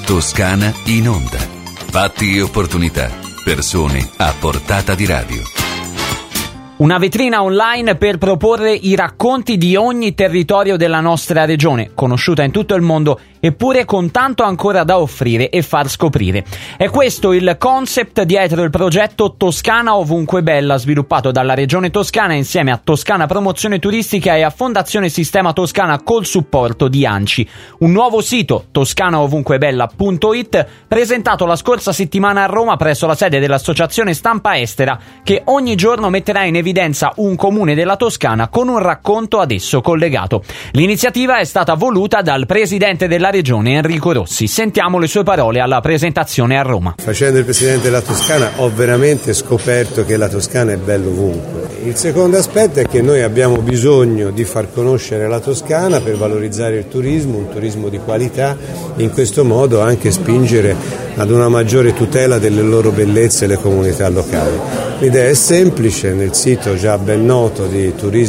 Toscana in onda. Fatti e opportunità. Persone a portata di radio. Una vetrina online per proporre i racconti di ogni territorio della nostra regione, conosciuta in tutto il mondo, eppure con tanto ancora da offrire e far scoprire. È questo il concept dietro il progetto Toscana Ovunque Bella, sviluppato dalla Regione Toscana insieme a Toscana Promozione Turistica e a Fondazione Sistema Toscana col supporto di ANCI. Un nuovo sito, toscanaovunquebella.it, presentato la scorsa settimana a Roma presso la sede dell'Associazione Stampa Estera, che ogni giorno metterà in evidenza un comune della Toscana con un racconto ad esso collegato. L'iniziativa è stata voluta dal presidente della regione Enrico Rossi. Sentiamo le sue parole alla presentazione a Roma. Facendo il presidente della Toscana ho veramente scoperto che la Toscana è bella ovunque. Il secondo aspetto è che noi abbiamo bisogno di far conoscere la Toscana per valorizzare il turismo, un turismo di qualità, e in questo modo anche spingere ad una maggiore tutela delle loro bellezze e le comunità locali. L'idea è semplice: nel sito già ben noto di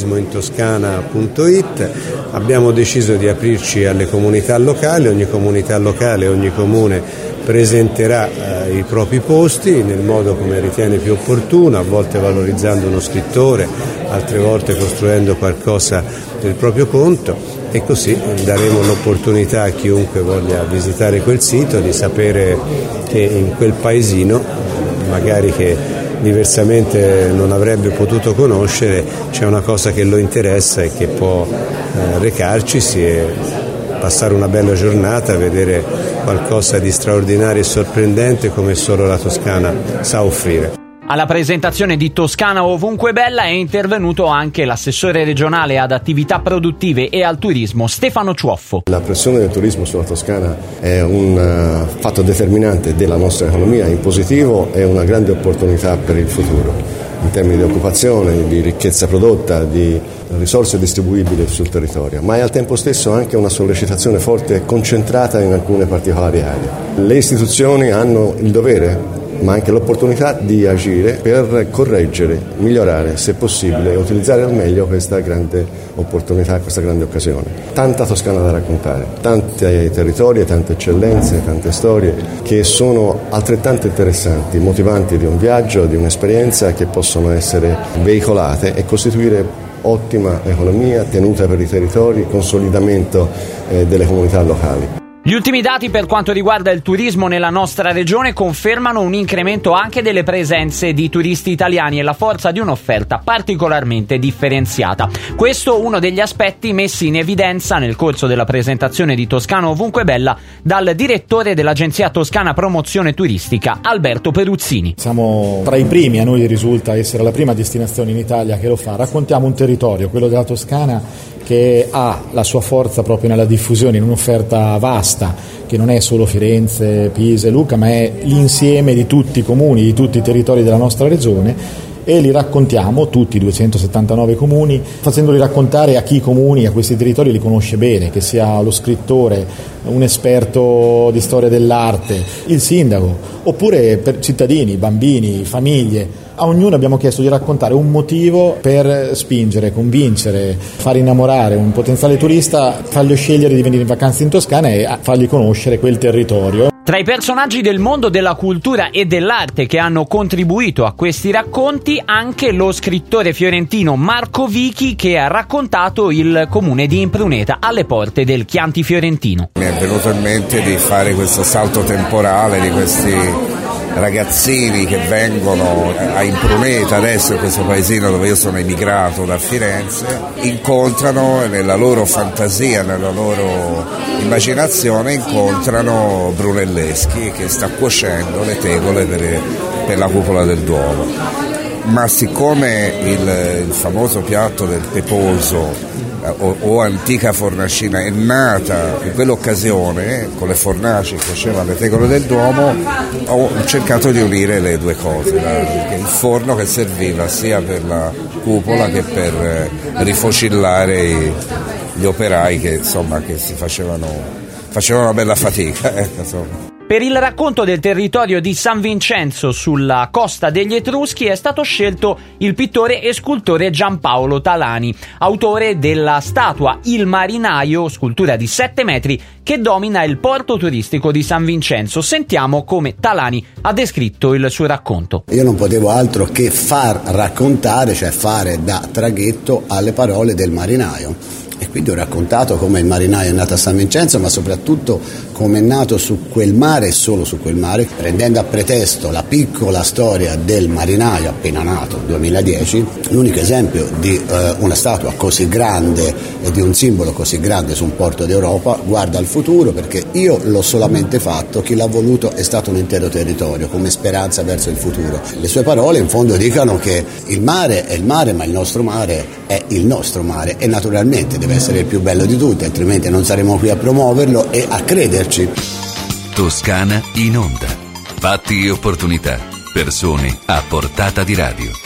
turismointoscana.it abbiamo deciso di aprirci alle comunità locali. Ogni comunità locale, ogni comune presenterà i propri posti nel modo come ritiene più opportuno, a volte valorizzando uno scrittore, altre volte costruendo qualcosa del proprio conto, e così daremo l'opportunità a chiunque voglia visitare quel sito di sapere che in quel paesino, magari che diversamente non avrebbe potuto conoscere, c'è una cosa che lo interessa e che può recarcisi e passare una bella giornata, vedere qualcosa di straordinario e sorprendente come solo la Toscana sa offrire. Alla presentazione di Toscana Ovunque Bella è intervenuto anche l'assessore regionale ad attività produttive e al turismo Stefano Ciuoffo. La pressione del turismo sulla Toscana è un fatto determinante della nostra economia in positivo e una grande opportunità per il futuro, in termini di occupazione, di ricchezza prodotta, di risorse distribuibili sul territorio, ma è al tempo stesso anche una sollecitazione forte e concentrata in alcune particolari aree. Le istituzioni hanno il dovere, ma anche l'opportunità di agire per correggere, migliorare, se possibile, e utilizzare al meglio questa grande opportunità, questa grande occasione. Tanta Toscana da raccontare, tanti territori, tante eccellenze, tante storie che sono altrettanto interessanti, motivanti di un viaggio, di un'esperienza, che possono essere veicolate e costituire ottima economia, tenuta per i territori, consolidamento delle comunità locali. Gli ultimi dati per quanto riguarda il turismo nella nostra regione confermano un incremento anche delle presenze di turisti italiani e la forza di un'offerta particolarmente differenziata. Questo uno degli aspetti messi in evidenza nel corso della presentazione di Toscana Ovunque Bella dal direttore dell'Agenzia Toscana Promozione Turistica, Alberto Peruzzini. Siamo tra i primi, a noi risulta essere la prima destinazione in Italia che lo fa. Raccontiamo un territorio, quello della Toscana, che ha la sua forza proprio nella diffusione, in un'offerta vasta, che non è solo Firenze, Pisa e Lucca, ma è l'insieme di tutti i comuni, di tutti i territori della nostra regione, e li raccontiamo, tutti i 279 comuni, facendoli raccontare a chi i comuni, a questi territori li conosce bene, che sia lo scrittore, un esperto di storia dell'arte, il sindaco, oppure per cittadini, bambini, famiglie. A ognuno abbiamo chiesto di raccontare un motivo per spingere, convincere, far innamorare un potenziale turista, fargli scegliere di venire in vacanza in Toscana e fargli conoscere quel territorio. Tra i personaggi del mondo della cultura e dell'arte che hanno contribuito a questi racconti, anche lo scrittore fiorentino Marco Vichi, che ha raccontato il comune di Impruneta alle porte del Chianti fiorentino. Mi è venuto in mente di fare questo salto temporale di questi ragazzini che vengono a Impruneta, adesso in questo paesino dove io sono emigrato da Firenze, incontrano nella loro fantasia, nella loro immaginazione, incontrano Brunelleschi che sta cuocendo le tegole per la cupola del Duomo. Ma siccome il famoso piatto del peposo o antica fornacina è nata in quell'occasione con le fornaci che facevano le tegole del Duomo, ho cercato di unire le due cose, il forno che serviva sia per la cupola che per rifocillare gli operai che si facevano una bella fatica, insomma. Per il racconto del territorio di San Vincenzo sulla costa degli Etruschi è stato scelto il pittore e scultore Giampaolo Talani, autore della statua Il Marinaio, scultura di 7 metri, che domina il porto turistico di San Vincenzo. Sentiamo come Talani ha descritto il suo racconto. Io non potevo altro che far raccontare, cioè fare da traghetto alle parole del marinaio. E quindi ho raccontato come il marinaio è nato a San Vincenzo, ma soprattutto come è nato su quel mare e solo su quel mare, prendendo a pretesto la piccola storia del marinaio appena nato, 2010, l'unico esempio di una statua così grande e di un simbolo così grande su un porto d'Europa. Guarda al futuro, perché io l'ho solamente fatto, chi l'ha voluto è stato un intero territorio, come speranza verso il futuro. Le sue parole in fondo dicono che il mare è il mare, ma il nostro mare è il nostro mare, e naturalmente deve essere il più bello di tutti, altrimenti non saremo qui a promuoverlo e a crederci. Toscana in onda. Fatti e opportunità. Persone a portata di radio.